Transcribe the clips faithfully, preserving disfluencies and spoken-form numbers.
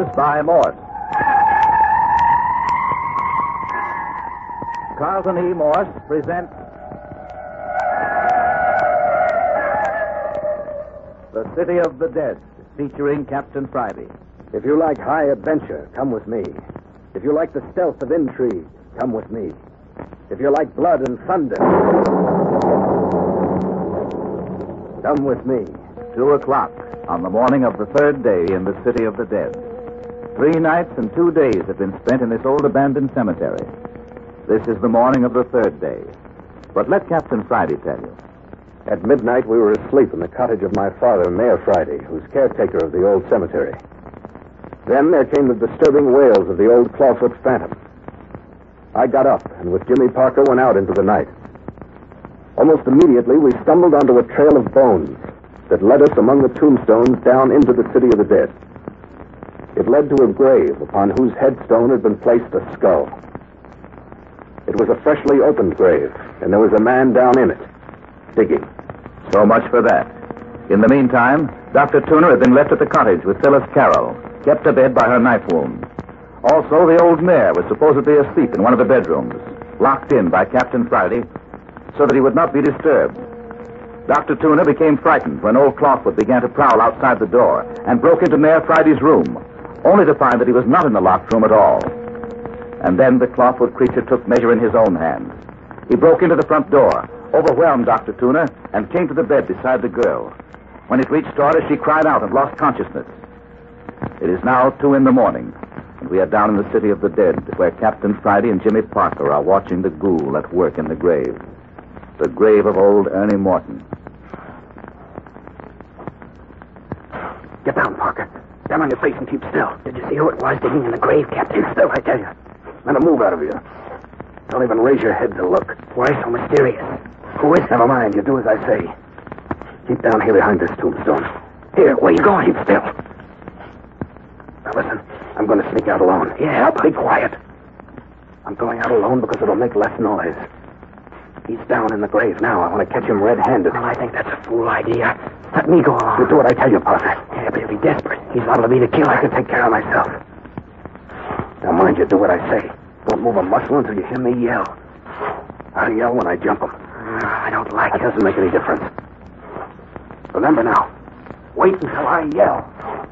by Morse. Carlton E. Morse presents The City of the Dead, featuring Captain Friday. If you like high adventure, come with me. If you like the stealth of intrigue, come with me. If you like blood and thunder, come with me. Two o'clock on the morning of the third day in the City of the Dead. Three nights and two days have been spent in this old abandoned cemetery. This is the morning of the third day. But let Captain Friday tell you. At midnight, we were asleep in the cottage of my father, Mayor Friday, who's caretaker of the old cemetery. Then there came the disturbing wails of the old clawfoot phantom. I got up, and with Jimmy Parker went out into the night. Almost immediately, we stumbled onto a trail of bones that led us among the tombstones down into the City of the Dead. It led to a grave upon whose headstone had been placed a skull. It was a freshly opened grave, and there was a man down in it, digging. So much for that. In the meantime, Doctor Tuner had been left at the cottage with Phyllis Carroll, kept to bed by her knife wound. Also, the old mayor was supposedly asleep in one of the bedrooms, locked in by Captain Friday, so that he would not be disturbed. Doctor Tuner became frightened when old Clawfoot began to prowl outside the door and broke into Mayor Friday's room, only to find that he was not in the locked room at all. And then the Clawfoot creature took measure in his own hands. He broke into the front door, overwhelmed Doctor Tuner, and came to the bed beside the girl. When it reached Doris, she cried out and lost consciousness. It is now two in the morning, and we are down in the City of the Dead, where Captain Friday and Jimmy Parker are watching the ghoul at work in the grave. The grave of old Ernie Morton. Get down, Parker. Down on your face and keep still. Did you see who it was digging in the grave, Captain? Keep still, I tell you. Not a move out of you. Don't even raise your head to look. Why so mysterious? Who is it? Never mind. You do as I say. Keep down here behind this tombstone. Here, where you going? Keep still. Now listen, I'm going to sneak out alone. Yeah, but be quiet. I'm going out alone because it'll make less noise. He's down in the grave now. I want to catch him red-handed. Well, I think that's a fool idea. Let me go along. You do what I tell you, Parker. Yeah, but he'll be desperate. He's liable to be the killer. I can take care of myself. Now, mind you, do what I say. Don't move a muscle until you hear me yell. I'll yell when I jump him. Uh, I don't like That it. doesn't make any difference. Remember now, wait until I yell.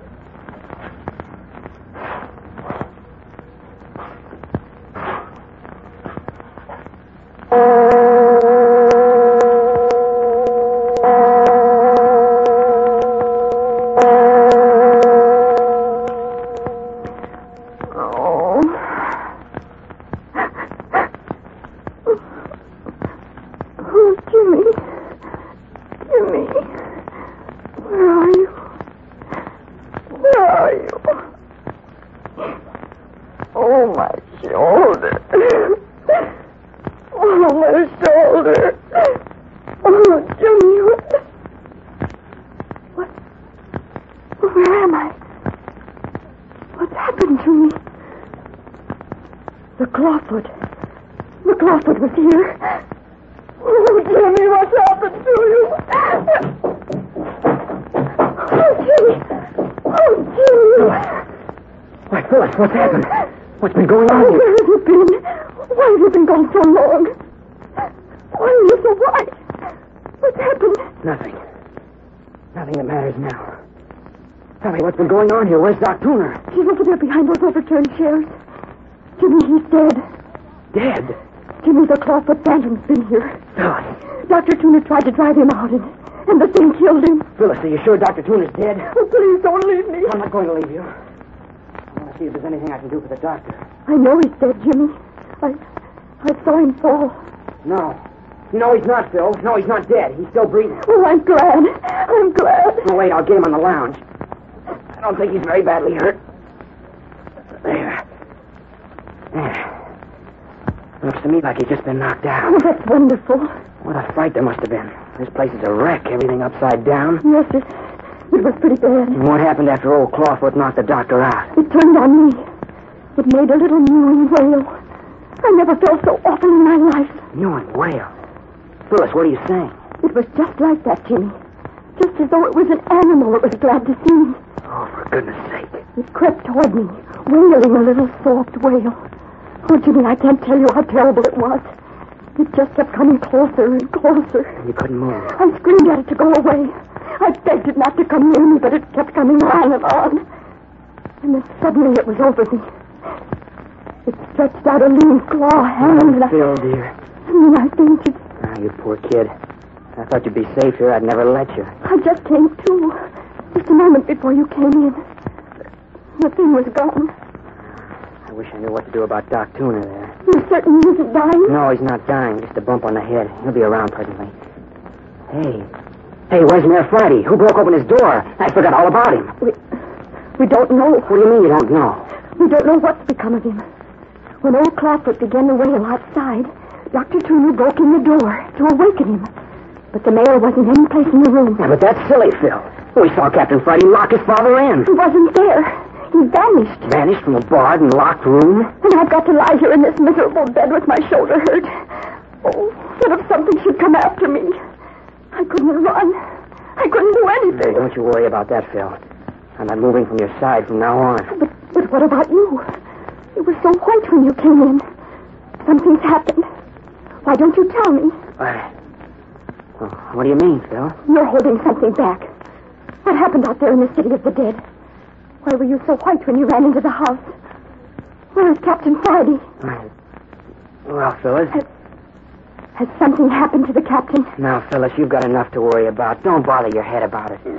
What's happened? What's been going on here? Where have you been? Why have you been gone so long? Why are you so white? What's happened? Nothing. Nothing that matters now. Tell me, what's been going on here? Where's Doc Tuner? He's over there behind those overturned chairs. Jimmy, he's dead. Dead? Jimmy, the Clawfoot phantom's been here. Phyllis. Doctor Tuner tried to drive him out, and, and the thing killed him. Phyllis, are you sure Doctor Tuner's dead? Oh, please don't leave me. I'm not going to leave you. See if there's anything I can do for the doctor. I know he's dead, Jimmy. I I saw him fall. No. No, he's not, Phil. No, he's not dead. He's still breathing. Oh, I'm glad. I'm glad. Oh, wait, I'll get him on the lounge. I don't think he's very badly hurt. There. There. Looks to me like he's just been knocked out. Oh, that's wonderful. What a fright there must have been. This place is a wreck. Everything upside down. Yes, it, it was pretty bad. And what happened after old Clawfoot knocked the doctor out? It turned on me. It made a little mewing wail. I never felt so awful in my life. Mewing wail? Phyllis, what are you saying? It was just like that, Jimmy. Just as though it was an animal that was glad to see me. Oh, for goodness sake. It crept toward me, wailing a little soft wail. Oh, Jimmy, I can't tell you how terrible it was. It just kept coming closer and closer. You couldn't move. I screamed at it to go away. I begged it not to come near me, but it kept coming on and on. And then suddenly it was over me. It stretched out a lean claw hand. Oh, and I, Phil, dear. and then I fainted. Ah, you poor kid. I thought you'd be safe here. I'd never let you. I just came to. Just a moment before you came in. The thing was gone. I wish I knew what to do about Doc Tooner there. You're certain he isn't dying? No, he's not dying. Just a bump on the head. He'll be around presently. Hey. Hey, where's Mayor Friday? Who broke open his door? I forgot all about him. We, we don't know. What do you mean you don't know? We don't know what's become of him. When old Clawfoot began to wail outside, Doctor Tooner broke in the door to awaken him. But the mayor wasn't any place in the room. Yeah, but that's silly, Phil. We saw Captain Friday lock his father in. He wasn't there. He vanished. Vanished from a barred and locked room? And I've got to lie here in this miserable bed with my shoulder hurt. Oh, what if something should come after me? I couldn't run. I couldn't do anything. Hey, don't you worry about that, Phil. I'm not moving from your side from now on. But, but what about you? You were so white when you came in. Something's happened. Why don't you tell me? What? Well, what do you mean, Phil? You're holding something back. What happened out there in the city of the dead? Why were you so white when you ran into the house? Where is Captain Friday? Well, Phyllis... Has, has something happened to the captain? Now, Phyllis, you've got enough to worry about. Don't bother your head about it.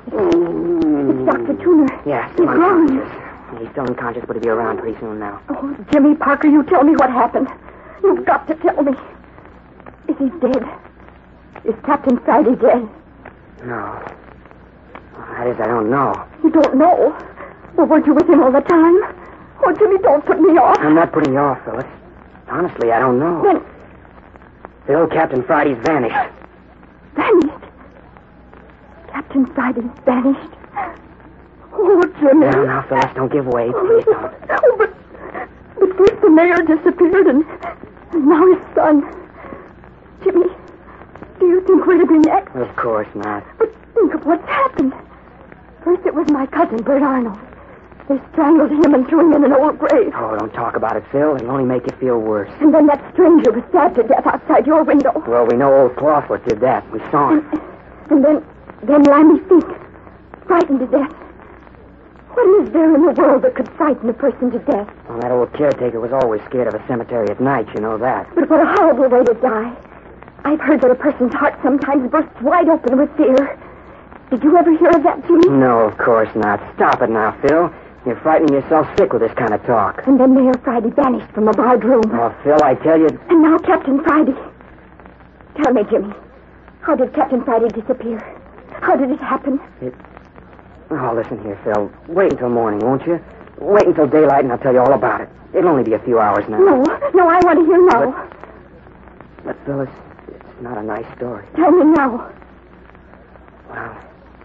It's Doctor Tooner. Yeah, He's still gone. unconscious. He's still unconscious, but he'll be around pretty soon now. Oh, Jimmy Parker, you tell me what happened. You've got to tell me. Is he dead? Is Captain Friday dead? No. That is, I don't know. You don't know? Well, weren't you with him all the time? Oh, Jimmy, don't put me off. I'm not putting you off, Phyllis. Honestly, I don't know. Then, Phil, Captain Friday's vanished. vanished? Captain Friday's vanished? Oh, Jimmy. Now, now, Phyllis, don't give way. Please don't. Oh, but, but first the mayor disappeared, and, and now his son. Jimmy, do you think we're to be next? Of course not. But think of what's happened. First it was my cousin, Bert Arnold. They strangled him and threw him in an old grave. Oh, don't talk about it, Phil. It'll only make you feel worse. And then that stranger was stabbed to death outside your window. Well, we know old Clawfoot did that. We saw him. And, and then, then Lammy Fink, frightened to death. What is there in the world that could frighten a person to death? Well, that old caretaker was always scared of a cemetery at night, you know that. But what a horrible way to die. I've heard that a person's heart sometimes bursts wide open with fear. Did you ever hear of that, Jimmy? No, of course not. Stop it now, Phil. You're frightening yourself sick with this kind of talk. And then Mayor Friday vanished from a barred room. Oh, Phil, I tell you... And now Captain Friday. Tell me, Jimmy, how did Captain Friday disappear? How did it happen? It... Oh, listen here, Phil. Wait until morning, won't you? Wait until daylight and I'll tell you all about it. It'll only be a few hours now. No, no, I want to hear now. But, but Phyllis, it's not a nice story. Tell me now. Well,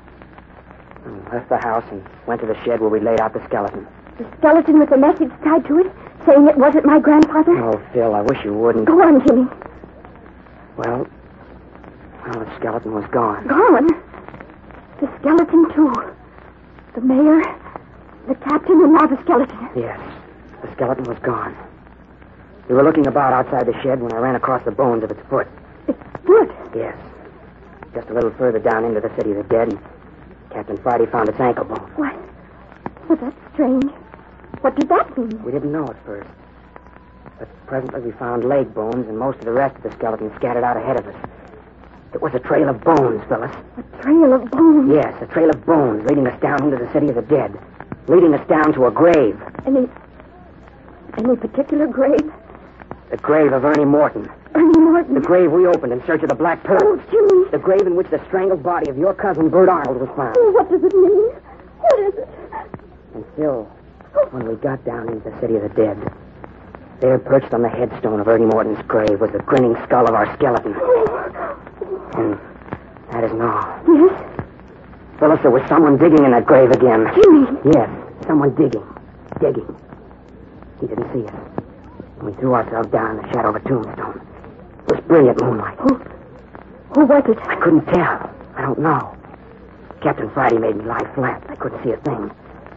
I left the house and went to the shed where we laid out the skeleton. The skeleton with a message tied to it, saying it wasn't my grandfather? Oh, Phil, I wish you wouldn't. Go on, Jimmy. Well, well, the skeleton was gone. Gone? The skeleton, too. The mayor, the captain, and now the skeleton. Yes, the skeleton was gone. We were looking about outside the shed when I ran across the bones of its foot. It's good. Yes. Just a little further down into the city of the dead, and Captain Friday found its ankle bone. What? Well, that's strange. What did that mean? We didn't know at first. But presently we found leg bones and most of the rest of the skeleton scattered out ahead of us. It was a trail of bones, Phyllis. A trail of bones? Yes, a trail of bones leading us down into the city of the dead. Leading us down to a grave. Any... any particular grave? The grave of Ernie Morton. Ernie Morton? The grave we opened in search of the Black Pearl. Oh, Jimmy. The grave in which the strangled body of your cousin, Bert Arnold, was found. Oh, what does it mean? What is it? And Phil, when we got down into the city of the dead, there perched on the headstone of Ernie Morton's grave was the grinning skull of our skeleton. Oh. And that isn't all. Yes? Phyllis, there was someone digging in that grave again. Jimmy. Yes, someone digging. Digging. He didn't see us. We threw ourselves down in the shadow of a tombstone. It was brilliant moonlight. Who... who was it? I couldn't tell. I don't know. Captain Friday made me lie flat. I couldn't see a thing.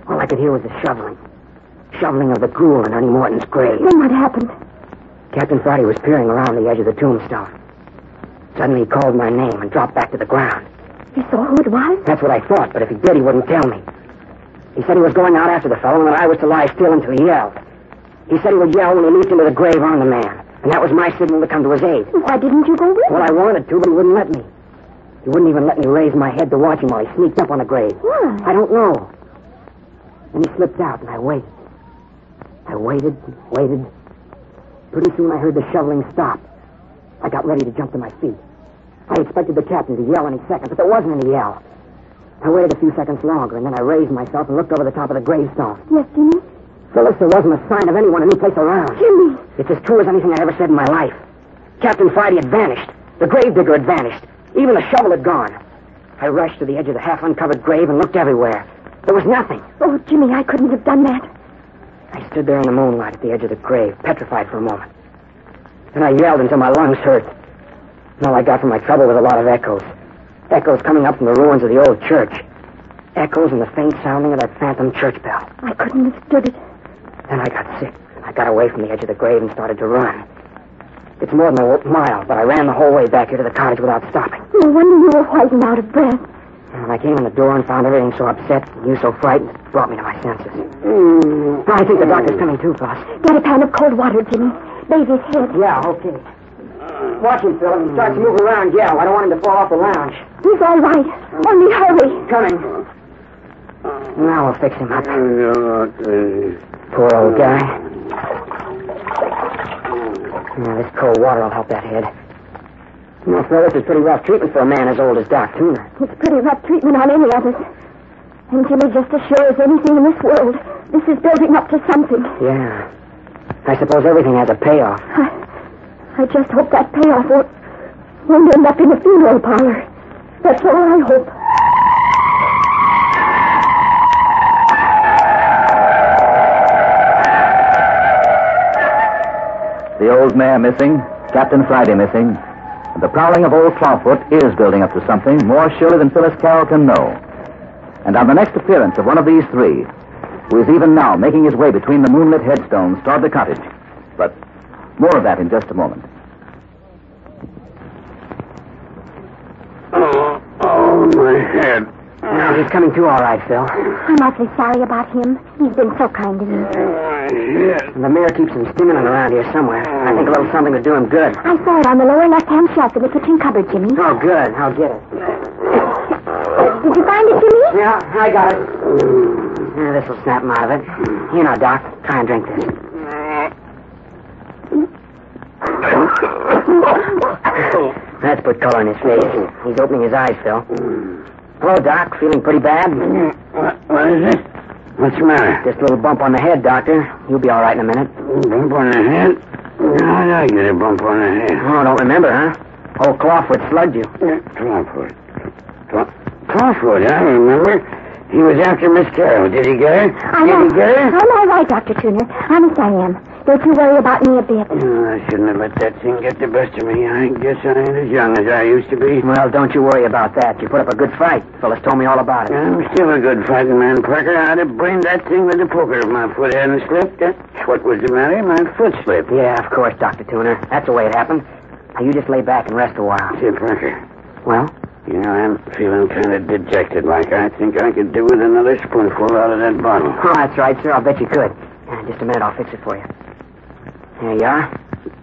All I could hear was the shoveling. Shoveling of the gruel in Ernie Morton's grave. Then what happened? Captain Friday was peering around the edge of the tombstone. Suddenly he called my name and dropped back to the ground. You saw who it was? That's what I thought, but if he did, he wouldn't tell me. He said he was going out after the fellow and that I was to lie still until he yelled. He said he would yell when he leaped into the grave on the man, and that was my signal to come to his aid. Why didn't you go with him? Well, I wanted to, but he wouldn't let me. He wouldn't even let me raise my head to watch him while he sneaked up on the grave. Why? I don't know. Then he slipped out, and I waited. I waited, waited. Pretty soon I heard the shoveling stop. I got ready to jump to my feet. I expected the captain to yell any second, but there wasn't any yell. I waited a few seconds longer, and then I raised myself and looked over the top of the gravestone. Yes, Jimmy? Phyllis, there wasn't a sign of anyone any place around. Jimmy! It's as true as anything I ever said in my life. Captain Friday had vanished. The gravedigger had vanished. Even the shovel had gone. I rushed to the edge of the half-uncovered grave and looked everywhere. There was nothing. Oh, Jimmy, I couldn't have done that. I stood there in the moonlight at the edge of the grave, petrified for a moment. Then I yelled until my lungs hurt. And all I got from my trouble was a lot of echoes. Echoes coming up from the ruins of the old church. Echoes and the faint sounding of that phantom church bell. I couldn't have stood it. Then I got sick. I got away from the edge of the grave and started to run. It's more than a mile, but I ran the whole way back here to the cottage without stopping. No wonder you were white and out of breath. When I came in the door and found everything so upset and you so frightened, it brought me to my senses. Mm. I think the doctor's coming too, Phyllis. Get a pan of cold water, Jimmy. Bathe his head. Yeah, okay. Watch him, Phil. If he starts to move around, yell. I don't want him to fall off the lounge. He's all right. Only hurry. Coming. Now we'll fix him up. Poor old guy. Yeah, this cold water will help that head. You know, Phil, this is pretty rough treatment for a man as old as Doc Tuner. It's pretty rough treatment on any of us. And Jimmy, just as sure as anything in this world, this is building up to something. Yeah. I suppose everything has a payoff. I, I just hope that payoff won't, won't end up in a funeral parlor. That's all I hope. The old mare missing, Captain Friday missing, and the prowling of old Clawfoot is building up to something more surely than Phyllis Carroll can know. And on the next appearance of one of these three, who is even now making his way between the moonlit headstones toward the cottage. But more of that in just a moment. Oh, oh, my head. No, he's coming to all right, Phil. I'm awfully sorry about him. He's been so kind to me. The mayor keeps him stinging around here somewhere. I think a little something would do him good. I saw it on the lower left-hand shelf in the kitchen cupboard, Jimmy. Oh, good. I'll get it. Did you find it, Jimmy? Yeah, I got it. Yeah, this will snap him out of it. Here now, Doc. Try and drink this. That's put color in his face. He's opening his eyes, Phil. Hello, Doc. Feeling pretty bad? What, what is it? What's the matter? Just a little bump on the head, Doctor. You'll be all right in a minute. Bump on the head? How did I get a bump on the head? Oh, don't remember, huh? Old Clawfoot slugged you. Clawfoot. Clawfoot, I remember. He was after Miss Carroll. Did he get her? I Did am. he get her? I'm all right, Doctor Tuner. Honest, I am. Don't you worry about me a bit. Oh, I shouldn't have let that thing get the best of me. I guess I ain't as young as I used to be. Well, don't you worry about that. You put up a good fight. Fellas told me all about it. I'm still a good fighting man, Parker. I'd have brained that thing with a poker if my foot hadn't slipped. That's what was the matter. My foot slipped. Yeah, of course, Doctor Tuner. That's the way it happened. Now, you just lay back and rest a while. Say, Parker, Well? you know, I'm feeling kind of dejected like. I think I could do with another spoonful out of that bottle. Oh, that's right, sir. I'll bet you could. Uh, just a minute. I'll fix it for you. There you are.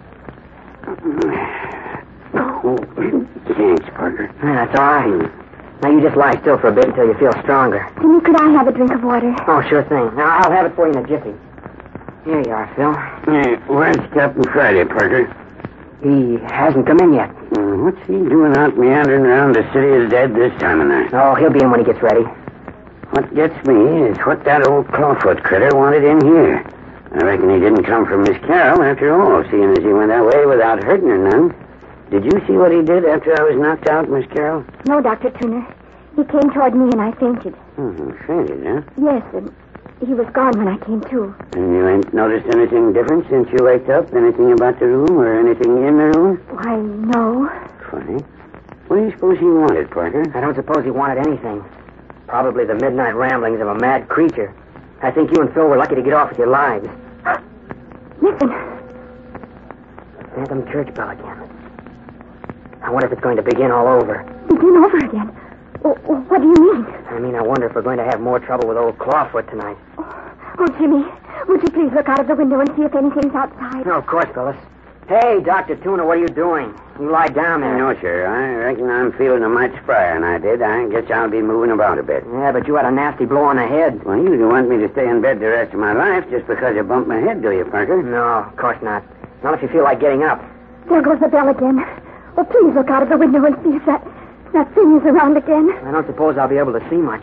Oh, thanks, Parker. Yeah, that's all right. Now, you just lie still for a bit until you feel stronger. Jimmy, could I have a drink of water? Oh, sure thing. Now, I'll have it for you in a jiffy. Here you are, Phil. Hey, where's Captain Friday, Parker? He hasn't come in yet. Uh, what's he doing out meandering around the city of the dead this time of night? Oh, he'll be in when he gets ready. What gets me is what that old Clawfoot critter wanted in here. I reckon he didn't come from Miss Carroll after all, seeing as he went away without hurting her none. Did you see what he did after I was knocked out, Miss Carroll? No, Doctor Tuner. He came toward me and I fainted. Oh, fainted, huh? Yes, and he was gone when I came to. And you ain't noticed anything different since you waked up? Anything about the room or anything in the room? Why, no. Funny. What do you suppose he wanted, Parker? I don't suppose he wanted anything. Probably the midnight ramblings of a mad creature. I think you and Phil were lucky to get off with your lives. Listen. Phantom church bell again. I wonder if it's going to begin all over. Begin over again? Oh, what do you mean? I mean, I wonder if we're going to have more trouble with old Clawfoot tonight. Oh, oh, Jimmy, would you please look out of the window and see if anything's outside? No, of course, Phyllis. Hey, Doctor Tuna, what are you doing? You lie down there. No, sir. I reckon I'm feeling a much sprier than I did. I guess I'll be moving about a bit. Yeah, but you had a nasty blow on the head. Well, you don't want me to stay in bed the rest of my life just because I bumped my head, do you, Parker? No, of course not. Not if you feel like getting up. There goes the bell again. Oh, please look out of the window and see if that, that thing is around again. I don't suppose I'll be able to see much.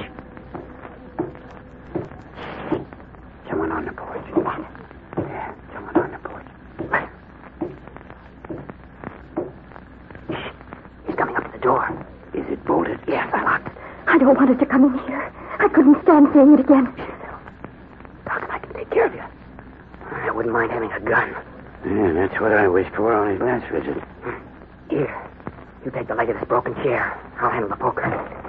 Someone on the porch. Yeah, someone on the porch. He's coming up to the door. Is it bolted? Yes, I locked it. I don't want it to come in here. I couldn't stand seeing it again. Doc, I can take care of you. I wouldn't mind having a gun. Yeah, that's what I wished for on his last visit. Here, you take the leg of this broken chair. I'll handle the poker.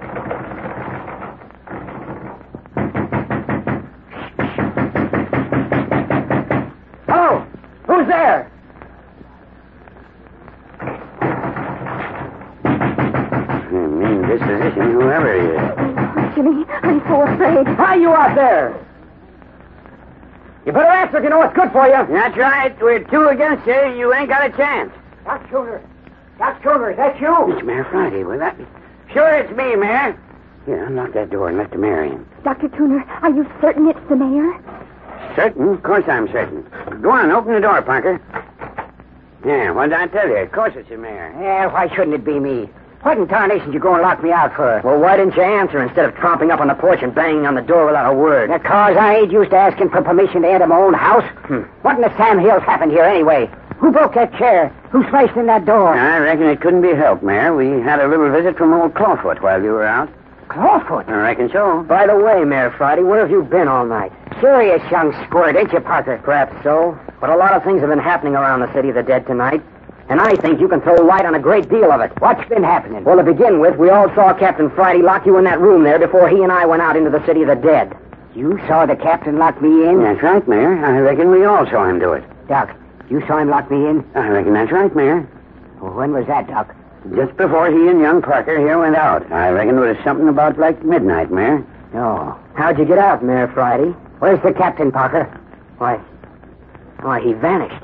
Hello! Who's there? Mean disposition, whoever he is. Oh, Jimmy, I'm so afraid. Hi, you out there! You better answer if you know what's good for you. That's right. We're two against you. You ain't got a chance. Doc Tuner. Doc Tuner, is that you? It's Mayor Friday. Will that be... Sure, it's me, Mayor. Here, unlock that door and let the mayor in. Doctor Tuner, are you certain it's the mayor? Certain? Of course I'm certain. Go on, open the door, Parker. Yeah, what did I tell you? Of course it's the mayor. Yeah, why shouldn't it be me? What in tarnation you go and lock me out for? Well, why didn't you answer instead of tromping up on the porch and banging on the door without a word? Because I ain't used to asking for permission to enter my own house. Hmm. What in the Sam Hills happened here anyway? Who broke that chair? Who smashed in that door? I reckon it couldn't be helped, Mayor. We had a little visit from old Clawfoot while you were out. Clawfoot? I reckon so. By the way, Mayor Friday, where have you been all night? Serious young squirt, ain't you, Parker? Perhaps so, but a lot of things have been happening around the city of the dead tonight. And I think you can throw light on a great deal of it. What's been happening? Well, to begin with, we all saw Captain Friday lock you in that room there before he and I went out into the city of the dead. You saw the captain lock me in? That's right, Mayor. I reckon we all saw him do it. Doc, you saw him lock me in? I reckon that's right, Mayor. Well, when was that, Doc? Just before he and young Parker here went out. I reckon it was something about like midnight, Mayor. No. How'd you get out, Mayor Friday? Where's the captain, Parker? Why, why, he vanished.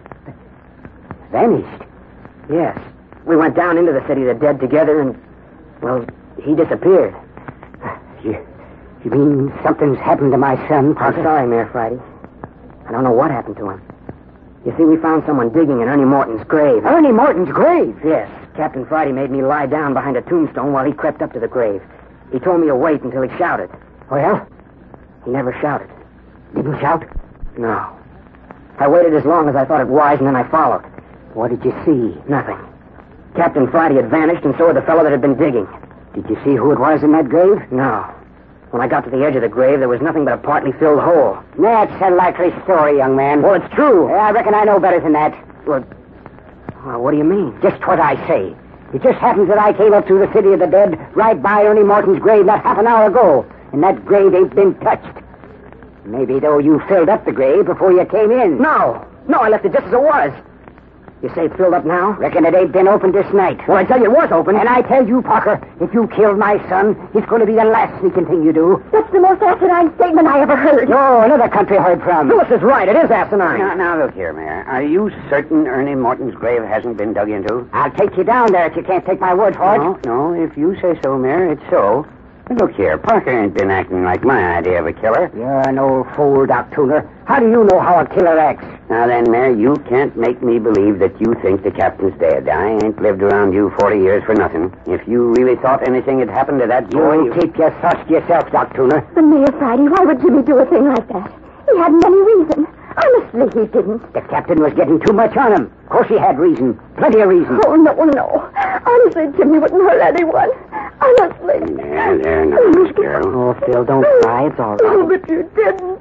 Vanished? Yes. We went down into the city of the dead together and, well, he disappeared. You, you mean something's happened to my son, Parker? I'm sorry, Mayor Friday. I don't know what happened to him. You see, we found someone digging in Ernie Morton's grave. Ernie Morton's grave? Yes. Captain Friday made me lie down behind a tombstone while he crept up to the grave. He told me to wait until he shouted. Well? He never shouted. Didn't shout? No. I waited as long as I thought it wise, and then I followed. What did you see? Nothing. Captain Friday had vanished, and so had the fellow that had been digging. Did you see who it was in that grave? No. When I got to the edge of the grave, there was nothing but a partly filled hole. That's a likely story, young man. Well, it's true. Yeah, I reckon I know better than that. Well, well, what do you mean? Just what I say. It just happens that I came up through the city of the dead right by Ernie Morton's grave not half an hour ago, and that grave ain't been touched. Maybe, though, you filled up the grave before you came in. No. No, I left it just as it was. You say it's filled up now? Reckon it ain't been opened this night. Well, I tell you it was open. And I tell you, Parker, if you killed my son, it's going to be the last sneaking thing you do. That's the most asinine statement I ever heard. No, another country heard from. Phyllis is right. It is asinine. Now, now, look here, Mayor. Are you certain Ernie Morton's grave hasn't been dug into? I'll take you down there if you can't take my word for No, it. no, if you say so, Mayor, it's so. But look here, Parker ain't been acting like my idea of a killer. You're an old fool, Doc Tuner. How do you know how a killer acts? Now then, Mayor, you can't make me believe that you think the captain's dead. I ain't lived around you forty years for nothing. If you really thought anything had happened to that boy... You keep your thoughts to yourself, Doc Tuner. But Mayor Friday, why would Jimmy do a thing like that? He hadn't any reason. Honestly, he didn't. The captain was getting too much on him. Of course he had reason. Plenty of reason. Oh, no, no. Honestly, Jimmy wouldn't hurt anyone. Honestly. There, there, now, Miss Carol. Oh, Phil, don't cry. It's all Oh, right. but you didn't.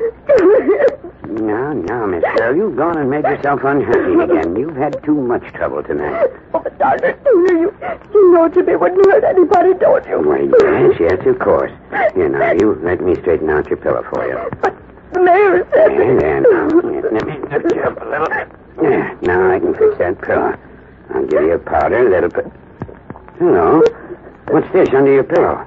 Now, now, Miss Carol, you've gone and made yourself unhappy again. You've had too much trouble tonight. Oh, but Doctor Tuner, you, you know Jimmy wouldn't hurt anybody, don't you? Well, yes, yes, of course. Here, now, you let me straighten out your pillow for you. But The mayor said... There, there, now. Let me lift you up a little bit. Yeah, now I can fix that pillow. I'll give you a powder that'll put... Hello. What's this under your pillow?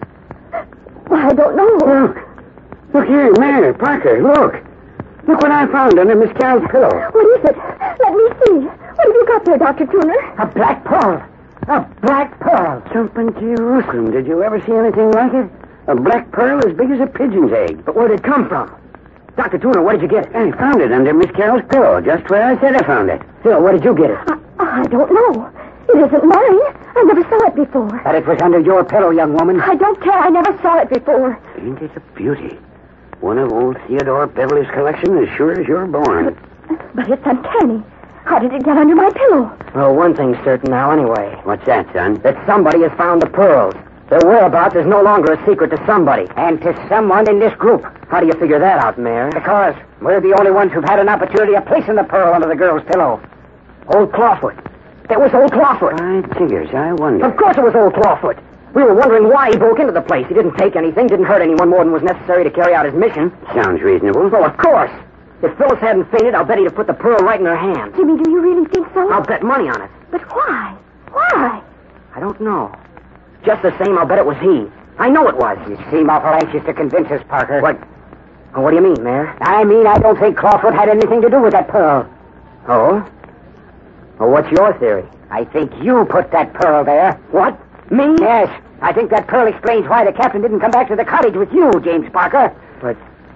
Why, I don't know. Look. Look here, Mayor, Parker, look. Look what I found under Miss Carroll's pillow. What is it? Let me see. What have you got there, Doctor Tuner? A black pearl. A black pearl. Jumping Jerusalem. Did you ever see anything like it? A black pearl as big as a pigeon's egg. But where did it come from? Doctor Tuner, where did you get it? I found it under Miss Carroll's pillow, just where I said I found it. Phil, where did you get it? I, I don't know. It isn't mine. I never saw it before. But it was under your pillow, young woman. I don't care. I never saw it before. Ain't it a beauty? One of old Theodore Beverly's collection, as sure as you're born. But it's uncanny. How did it get under my pillow? Well, one thing's certain now, anyway. What's that, son? That somebody has found the pearls. Their whereabouts is no longer a secret to somebody. And to someone in this group. How do you figure that out, Mayor? Because we're the only ones who've had an opportunity of placing the pearl under the girl's pillow. Old Clawfoot. That was old Clawfoot. I figures, I wonder. Of course it was old Clawfoot. We were wondering why he broke into the place. He didn't take anything, didn't hurt anyone more than was necessary to carry out his mission. Sounds reasonable. Well, of course. If Phyllis hadn't fainted, I'll bet he'd have put the pearl right in her hand. Jimmy, do you really think so? I'll bet money on it. But why? Why? I don't know. Just the same, I'll bet it was he. I know it was. You seem awful anxious to convince us, Parker. What? Oh, what do you mean, Mayor? I mean, I don't think Clawfoot had anything to do with that pearl. Oh? Well, what's your theory? I think you put that pearl there. What? Me? Yes. I think that pearl explains why the captain didn't come back to the cottage with you, James Parker. But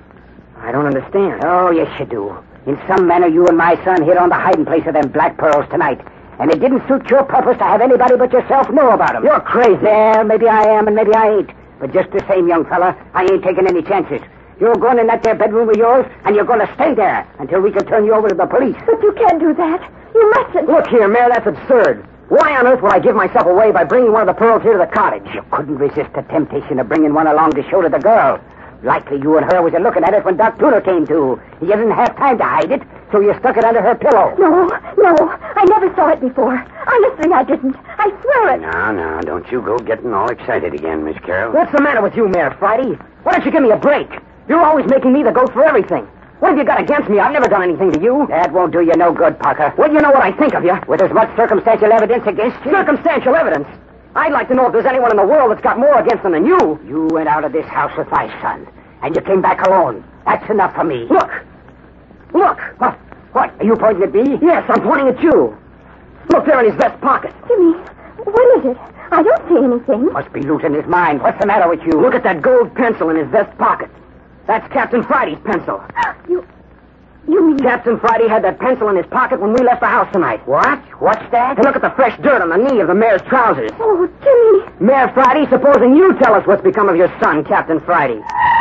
I don't understand. Oh, yes, you do. In some manner, you and my son hit on the hiding place of them black pearls tonight. And it didn't suit your purpose to have anybody but yourself know about them. You're crazy. Well, maybe I am and maybe I ain't. But just the same, young fella, I ain't taking any chances. You're going in that there bedroom of yours, and you're going to stay there until we can turn you over to the police. But you can't do that. You mustn't. Look here, Mayor, that's absurd. Why on earth would I give myself away by bringing one of the pearls here to the cottage? You couldn't resist the temptation of bringing one along to show to the girl. Likely you and her was looking at it when Doc Tuner came to. You didn't have time to hide it, so you stuck it under her pillow. No, no, I never saw it before. Honestly, I didn't. I swear it. Now, now, don't you go getting all excited again, Miss Carroll. What's the matter with you, Mayor Friday? Why don't you give me a break? You're always making me the goat for everything. What have you got against me? I've never done anything to you. That won't do you no good, Parker. Well, you know what I think of you. With as much circumstantial evidence against you. Circumstantial evidence? I'd like to know if there's anyone in the world that's got more against them than you. You went out of this house with my son, and you came back alone. That's enough for me. Look. Look. What? What? Are you pointing at me? Yes, I'm pointing at you. Look there in his vest pocket. Jimmy, what is it? I don't see anything. Must be losing his mind. What's the matter with you? Look at that gold pencil in his vest pocket. That's Captain Friday's pencil. You... You mean... Captain Friday had that pencil in his pocket when we left the house tonight. What? What's that? And look at the fresh dirt on the knee of the mayor's trousers. Oh, Jimmy. Mayor Friday, supposing you tell us what's become of your son, Captain Friday.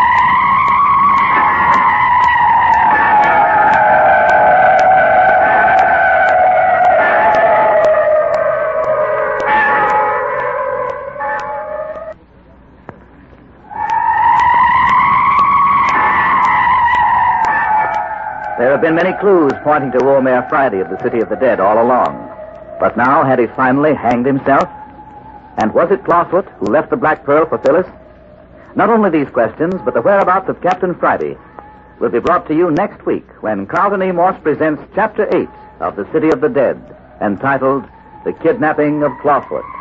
There have been many clues pointing to old Mayor Friday of the City of the Dead all along. But now had he finally hanged himself? And was it Clawfoot who left the black pearl for Phyllis? Not only these questions, but the whereabouts of Captain Friday will be brought to you next week when Carlton E. Morse presents Chapter eight of The City of the Dead, entitled The Kidnapping of Clawfoot.